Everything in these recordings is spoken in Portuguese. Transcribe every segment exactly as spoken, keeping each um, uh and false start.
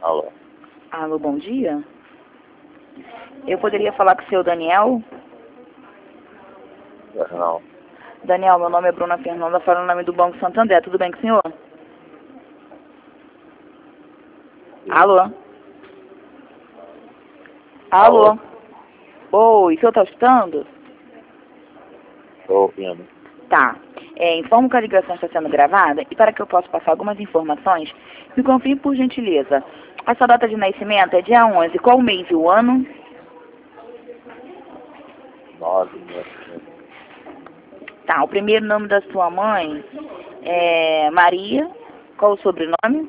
Alô? Alô, bom dia. Eu poderia falar com o seu Daniel? Não. Daniel, meu nome é Bruna Fernanda, falo no nome do Banco Santander. Tudo bem com o senhor? Sim. Alô? Alô? Alô? Oi, o senhor está escutando? Estou ouvindo. Tá. É, informo que a ligação está sendo gravada e para que eu possa passar algumas informações, me confirme por gentileza. A sua data de nascimento é dia onze. Qual o mês e o ano? Nove meses. Tá. O primeiro nome da sua mãe é Maria. Qual o sobrenome?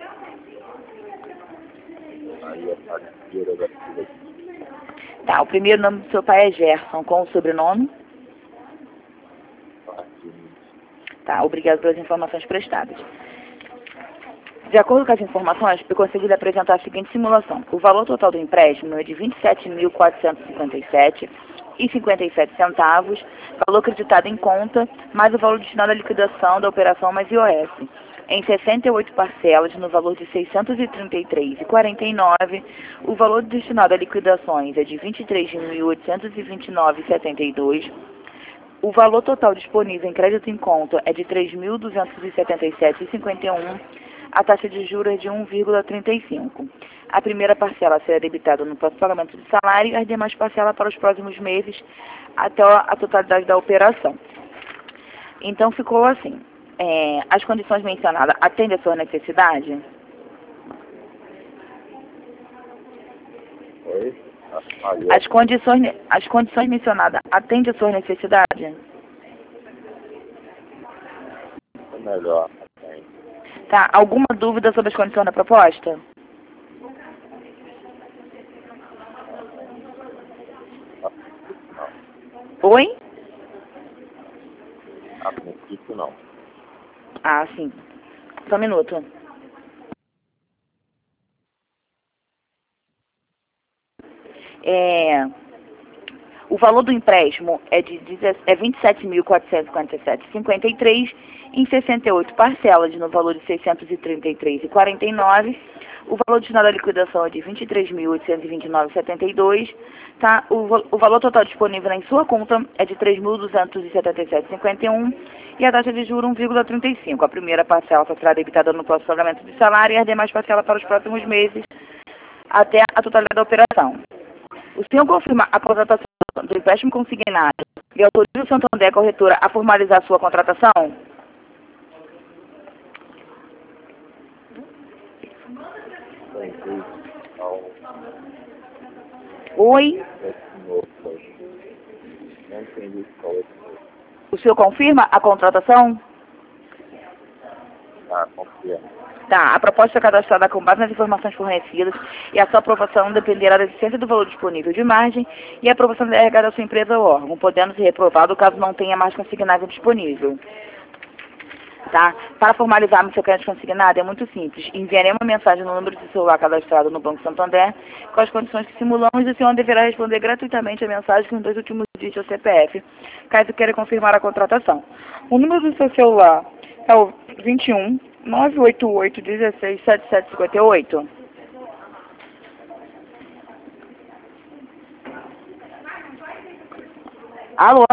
Aí a Padilha da Silva. Tá. O primeiro nome do seu pai é Gerson. Qual o sobrenome? Martins. Tá. Obrigado pelas informações prestadas. De acordo com as informações, eu consegui lhe apresentar a seguinte simulação. O valor total do empréstimo é de vinte e sete mil quatrocentos e cinquenta e sete reais e cinquenta e sete centavos, valor acreditado em conta, mais o valor destinado à liquidação da operação mais I O S, em sessenta e oito parcelas no valor de seiscentos e trinta e três reais e quarenta e nove centavos. O valor destinado a liquidações é de vinte e três mil oitocentos e vinte e nove reais e setenta e dois centavos. O valor total disponível em crédito em conta é de três mil duzentos e setenta e sete reais e cinquenta e um centavos. A taxa de juros é de um vírgula trinta e cinco. A primeira parcela será debitada no próximo pagamento de salário e as demais parcelas para os próximos meses até a totalidade da operação. Então ficou assim. É, as condições mencionadas atendem a sua necessidade? Oi? Aí As condições, as condições mencionadas atendem a sua necessidade? é melhor. Tem. Tá. Alguma dúvida sobre as condições da proposta? Não. Oi? A princípio não. Ah, sim. Só um minuto. É, o valor do empréstimo é de é vinte e sete mil quatrocentos e cinquenta e sete reais e cinquenta e três centavos em sessenta e oito parcelas no valor de seiscentos e trinta e três reais e quarenta e nove centavos. O valor destinado à liquidação é de vinte e três mil oitocentos e vinte e nove reais e setenta e dois centavos. Tá? O, o valor total disponível em sua conta é de três mil duzentos e setenta e sete reais e cinquenta e um centavos e a taxa de juros um vírgula trinta e cinco. A primeira parcela só será debitada no próximo pagamento de salário e as demais parcelas para os próximos meses até a totalidade da operação. O senhor confirma a contratação do empréstimo consignado e autoriza o Santander Corretora a formalizar sua contratação? Tem isso. Então, Oi? esse novo aí. Não entendi qual é esse novo. O senhor confirma a contratação? Ah, confia. Tá. A proposta é cadastrada com base nas informações fornecidas e a sua aprovação dependerá da existência do valor disponível de margem e a aprovação da R H da sua empresa ou órgão, podendo ser reprovado caso não tenha mais consignável disponível. Tá? Para formalizarmos seu crédito consignado é muito simples. Enviarei uma mensagem no número de celular cadastrado no Banco Santander com as condições que simulamos e o senhor deverá responder gratuitamente a mensagem com os dois últimos dígitos do C P F, caso queira confirmar a contratação. O número do seu celular é o vinte e um, nove oito oito, dezesseis, setenta e sete cinquenta e oito. Alô?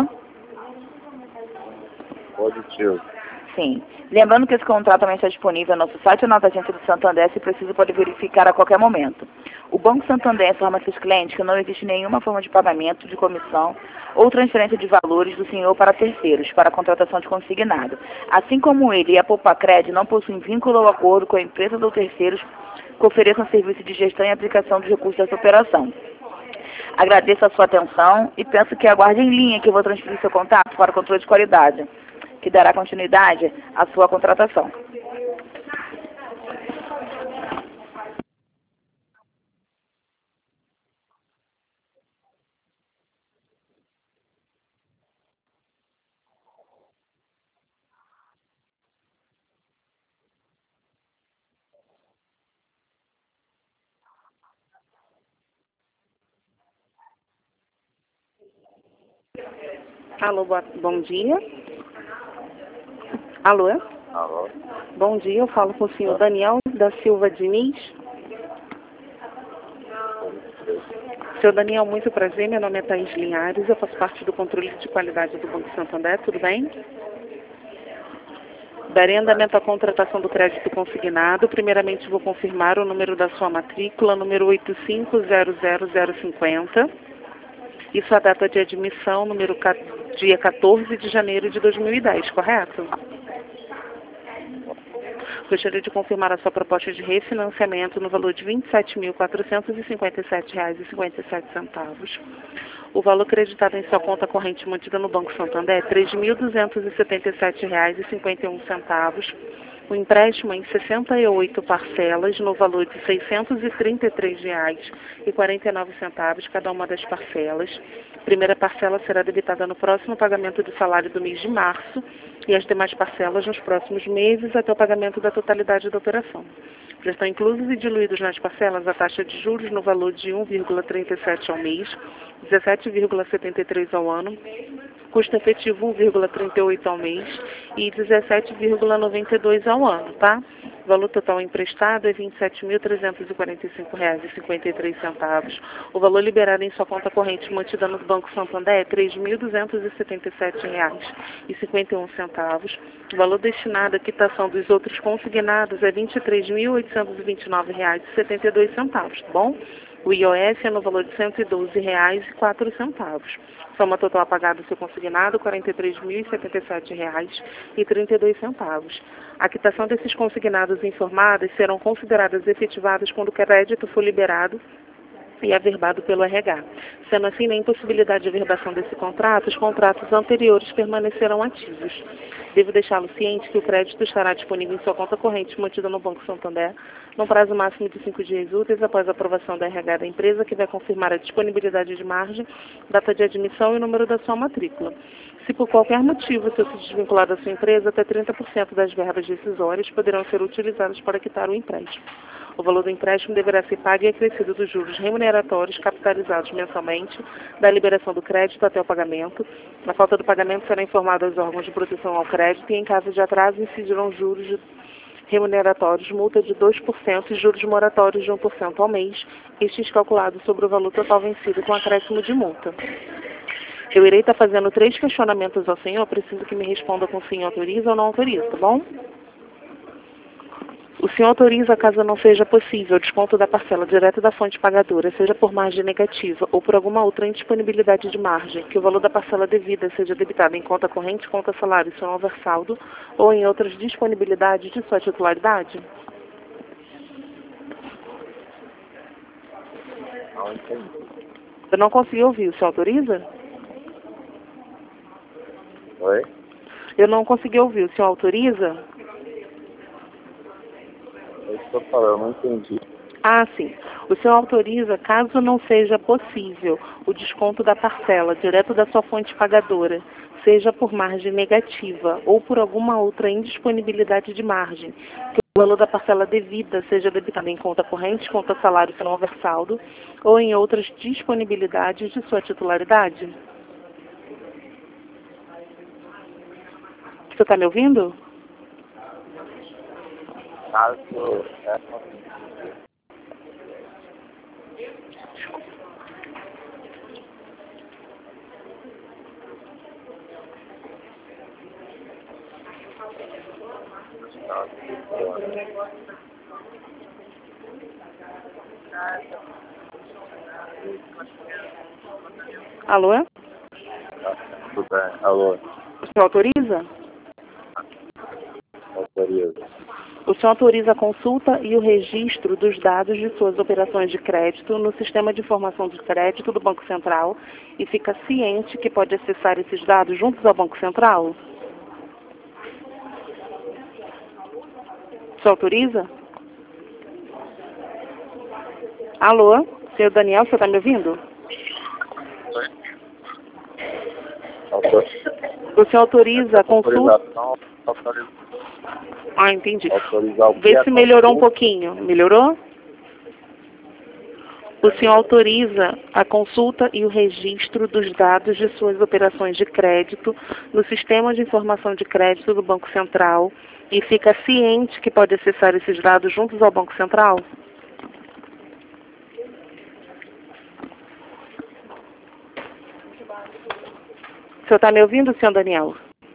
Positivo. Sim. Lembrando que esse contrato também está disponível no nosso site ou na agência do Santander, se precisa pode verificar a qualquer momento. O Banco Santander informa seus clientes que não existe nenhuma forma de pagamento, de comissão ou transferência de valores do senhor para terceiros, para a contratação de consignado. Assim como ele e a Poupacred não possuem vínculo ou acordo com a empresa ou terceiros que ofereçam serviço de gestão e aplicação dos recursos dessa operação. Agradeço a sua atenção e peço que aguarde em linha que eu vou transferir seu contato para o controle de qualidade, que dará continuidade à sua contratação. Alô, boa, bom dia. Alô? Alô? Bom dia, eu falo com o senhor Daniel da Silva Diniz. Seu Daniel, muito prazer. Meu nome é Thaís Linhares. Eu faço parte do controle de qualidade do Banco Santander. Tudo bem? Darei andamento à contratação do crédito consignado. Primeiramente, vou confirmar o número da sua matrícula, número oito cinco zero zero zero cinco zero. E sua data de admissão, número dia quatorze de janeiro de dois mil e dez, correto? Gostaria de confirmar a sua proposta de refinanciamento no valor de vinte e sete mil quatrocentos e cinquenta e sete reais e cinquenta e sete centavos. O valor creditado em sua conta corrente mantida no Banco Santander é três mil duzentos e setenta e sete reais e cinquenta e um centavos. O empréstimo é em sessenta e oito parcelas no valor de seiscentos e trinta e três reais e quarenta e nove centavos cada uma das parcelas. A primeira parcela será debitada no próximo pagamento do salário do mês de março e as demais parcelas nos próximos meses até o pagamento da totalidade da operação. Já estão inclusos e diluídos nas parcelas a taxa de juros no valor de um vírgula trinta e sete ao mês, dezessete vírgula setenta e três ao ano, custo efetivo um vírgula trinta e oito ao mês e dezessete vírgula noventa e dois ao ano, tá? O valor total emprestado é vinte e sete mil trezentos e quarenta e cinco reais e cinquenta e três centavos. O valor liberado em sua conta corrente mantida no Banco Santander é três mil duzentos e setenta e sete reais e cinquenta e um centavos. O valor destinado à quitação dos outros consignados é vinte e três mil oitocentos e vinte e nove reais e setenta e dois centavos, tá bom? O I O S é no valor de cento e doze reais e quatro centavos. Soma total apagada do seu consignado, quarenta e três mil e setenta e sete reais e trinta e dois centavos. A quitação desses consignados informados serão consideradas efetivadas quando o crédito for liberado e averbado pelo R H. Sendo assim, na impossibilidade de averbação desse contrato, os contratos anteriores permanecerão ativos. Devo deixá-lo ciente que o crédito estará disponível em sua conta corrente mantida no Banco Santander no prazo máximo de cinco dias úteis após a aprovação da R H da empresa, que vai confirmar a disponibilidade de margem, data de admissão e número da sua matrícula. Se por qualquer motivo o senhor se desvincular da sua empresa, até trinta por cento das verbas decisórias poderão ser utilizadas para quitar o empréstimo. O valor do empréstimo deverá ser pago e acrescido dos juros remuneratórios capitalizados mensalmente da liberação do crédito até o pagamento. Na falta do pagamento, será informado aos órgãos de proteção ao crédito e, em caso de atraso, incidirão juros de remuneratórios, multa de dois por cento e juros moratórios de um por cento ao mês, estes calculados sobre o valor total vencido com acréscimo de multa. Eu irei estar fazendo três questionamentos ao senhor, preciso que me responda com sim autoriza ou não autoriza, tá bom? O senhor autoriza, caso não seja possível, o desconto da parcela direto da fonte pagadora, seja por margem negativa ou por alguma outra indisponibilidade de margem, que o valor da parcela devida seja debitado em conta corrente, conta salário, seu oversaldo ou em outras disponibilidades de sua titularidade? Não entendi. Eu não consegui ouvir. O senhor autoriza? Oi? Eu não consegui ouvir. O senhor autoriza? Eu estou falando, eu não entendi. Ah, sim. O senhor autoriza, caso não seja possível, o desconto da parcela direto da sua fonte pagadora, seja por margem negativa ou por alguma outra indisponibilidade de margem, que o valor da parcela devida seja debitado em conta corrente, conta salário, se não houver saldo, ou em outras disponibilidades de sua titularidade? Você está me ouvindo? Caso é Alô? Tudo bem. Alô? O senhor autoriza? Autoriza. O senhor autoriza a consulta e o registro dos dados de suas operações de crédito no Sistema de Informação de Crédito do Banco Central e fica ciente que pode acessar esses dados juntos ao Banco Central? O senhor autoriza? Alô? Senhor Daniel, você está me ouvindo? Autor... O senhor autoriza a consulta... Autorização, autoriza... Ah, entendi. Autorizar o Vê que? se melhorou um pouquinho. Melhorou? O senhor autoriza a consulta e o registro dos dados de suas operações de crédito no Sistema de Informação de Crédito do Banco Central e fica ciente que pode acessar esses dados juntos ao Banco Central? senhor está me ouvindo, senhor Daniel?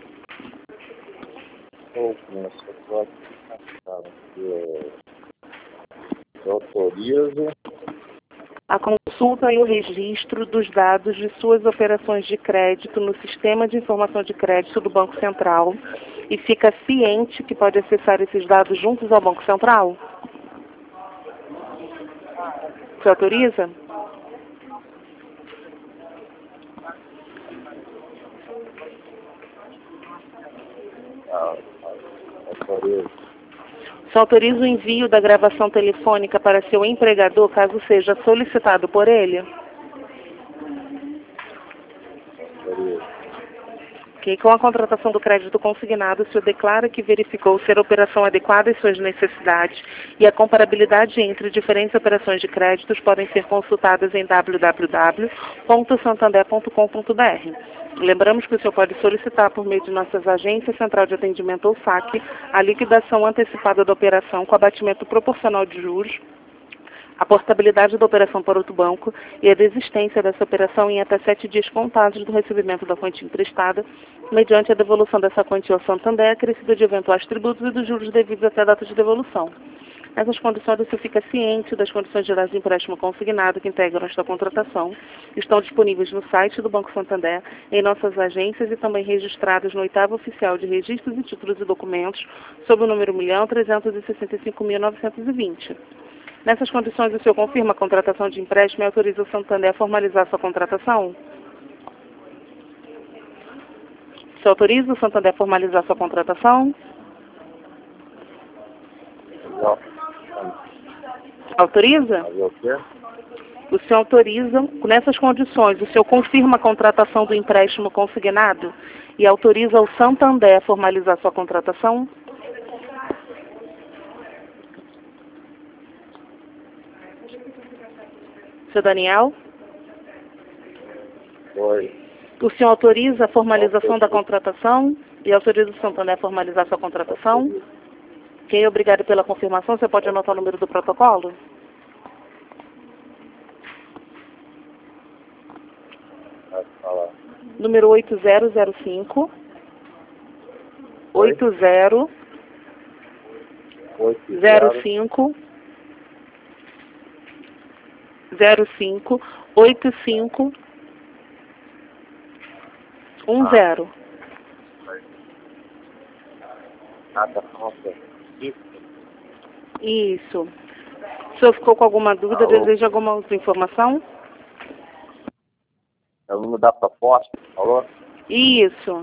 Estou com essa foto que eu, eu autorizo A consulta e o registro dos dados de suas operações de crédito no Sistema de Informação de Crédito do Banco Central e fica ciente que pode acessar esses dados juntos ao Banco Central? Você autoriza? a, autorizo. Você autoriza o envio da gravação telefônica para seu empregador, caso seja solicitado por ele? autorizo. Ok. Com a contratação do crédito consignado, o senhor declara que verificou ser a operação adequada às suas necessidades e a comparabilidade entre diferentes operações de créditos podem ser consultadas em w w w ponto santander ponto com ponto b r. Lembramos que o senhor pode solicitar, por meio de nossas agências, Central de Atendimento ou saque, a liquidação antecipada da operação com abatimento proporcional de juros, a portabilidade da operação para outro banco e a desistência dessa operação em até sete dias contados do recebimento da quantia emprestada, mediante a devolução dessa quantia ao Santander, acrescida de eventuais tributos e dos juros devidos até a data de devolução. Nessas condições, você fica ciente das condições gerais de empréstimo consignado que integram esta contratação. Estão disponíveis no site do Banco Santander, em nossas agências e também registradas no oitavo Oficial de Registros e Títulos e Documentos, sob o número um milhão trezentos e sessenta e cinco mil novecentos e vinte. Nessas condições, o senhor confirma a contratação de empréstimo e autoriza o Santander a formalizar sua contratação? O senhor autoriza o Santander a formalizar sua contratação? Não. Autoriza? Fazer o quê? O senhor autoriza, nessas condições, o senhor confirma a contratação do empréstimo consignado e autoriza o Santander a formalizar sua contratação? Senhor Daniel? Oi. O senhor autoriza a formalização da contratação e autoriza o Santander a formalizar sua contratação? Ok, obrigado pela confirmação. Você pode anotar o número do protocolo? Pode falar. Número oito zero zero cinco. oito zero zero cinco. zero cinco oito cinco um zero. Nada contra. Isso. O senhor ficou com alguma dúvida? Alô? Deseja alguma outra informação? É o número da proposta, falou? Isso.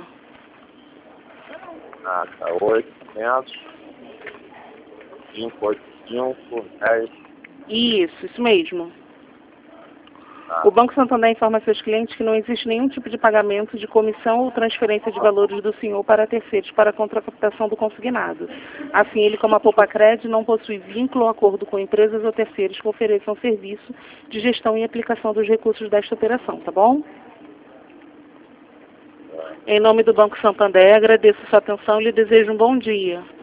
Ah, tá. oitocentos, quinhentos e oitenta e cinco, dez. Isso, isso mesmo. Ah, O Banco Santander informa seus clientes que não existe nenhum tipo de pagamento de comissão ou transferência de valores do senhor para terceiros para a contraprestação do consignado. Assim, ele, como a Poupa-Cred, não possui vínculo ou acordo com empresas ou terceiros que ofereçam serviço de gestão e aplicação dos recursos desta operação, tá bom? Em nome do Banco Santander, agradeço sua atenção e lhe desejo um bom dia.